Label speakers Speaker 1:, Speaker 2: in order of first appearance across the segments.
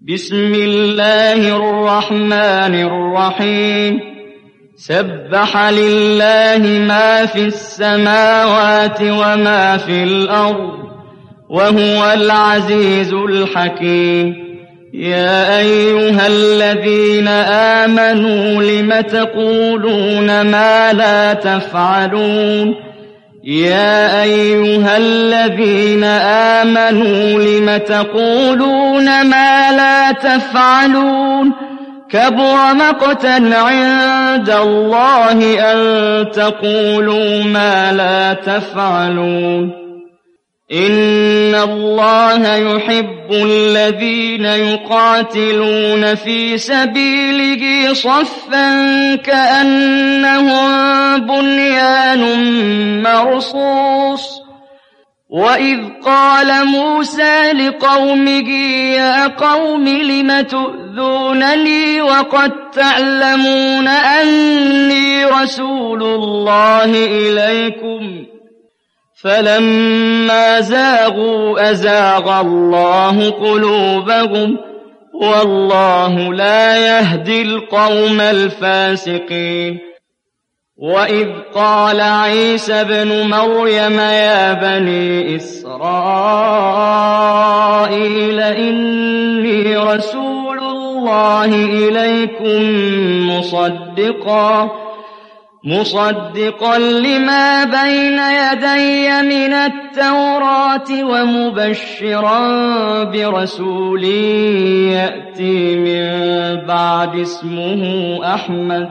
Speaker 1: بسم الله الرحمن الرحيم سبح لله ما في السماوات وما في الأرض وهو العزيز الحكيم يا أيها الذين آمنوا لم تقولون ما لا تفعلون يا أيها الذين آمنوا لم تقولون ما لا تفعلون كبر مقتا عند الله أن تقولوا ما لا تفعلون إن الله يحب الذين يقاتلون في سبيله صفا كأنهم بنيان مرصوص وإذ قال موسى لقومه يا قوم لم تؤذونني وقد تعلمون أني رسول الله إليكم فلما زاغوا أزاغ الله قلوبهم والله لا يهدي القوم الفاسقين وإذ قال عيسى ابن مريم يا بني إسرائيل إني رسول الله إليكم مصدقا لما بين يدي من التوراة ومبشرا برسول يأتي من بعد اسمه أحمد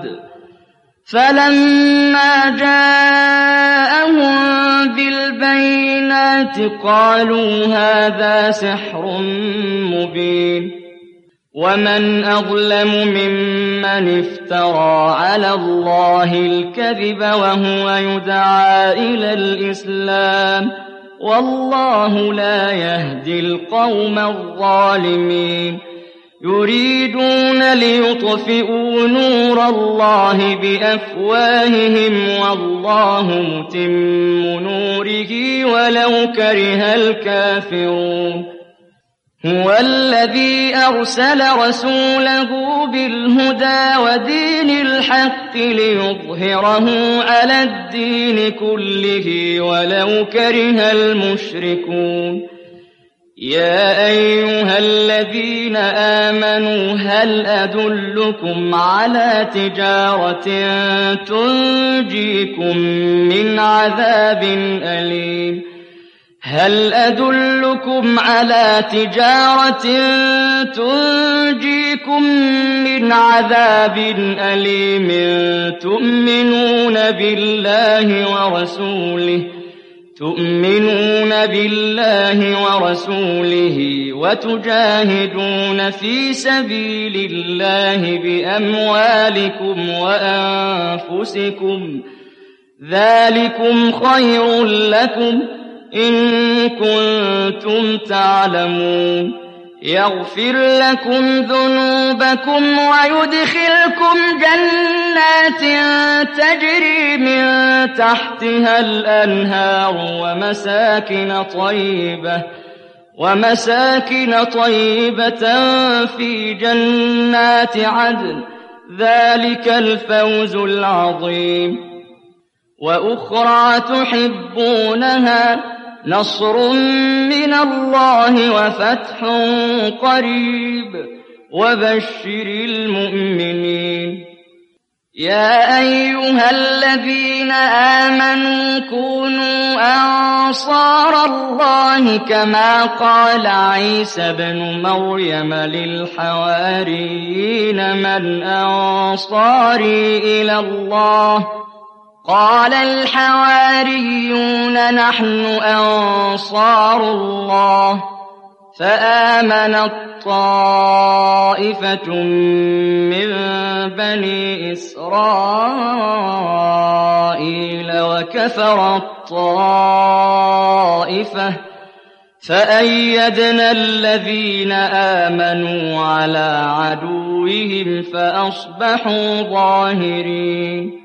Speaker 1: فلما جاءهم بالبينات قالوا هذا سحر مبين ومن أظلم ممن افترى على الله الكذب وهو يدعى إلى الإسلام والله لا يهدي القوم الظالمين يريدون ليطفئوا نور الله بأفواههم والله متم نوره ولو كره الكافرون هو الذي أرسل رسوله بالهدى ودين الحق ليظهره على الدين كله ولو كره المشركون يا أيها الذين آمنوا هل أدلكم على تجارة تنجيكم من عذاب أليم هل أدلكم على تجارة تنجيكم من عذاب أليم تؤمنون بالله ورسوله وتجاهدون في سبيل الله بأموالكم وأنفسكم ذلكم خير لكم إن كنتم تعلمون يغفر لكم ذنوبكم ويدخلكم جنات تجري من تحتها الأنهار ومساكن طيبة في جنات عدن ذلك الفوز العظيم وأخرى تحبونها نصر من الله وفتح قريب وبشر المؤمنين يا أيها الذين آمنوا كونوا أنصار الله كما قال عيسى ابن مريم للحواريين من أنصاري إلى الله قال الحواريون نحن أنصار الله فآمنت طائفة من بني إسرائيل وكفرت طائفة فأيدنا الذين آمنوا على عدوهم فأصبحوا ظاهرين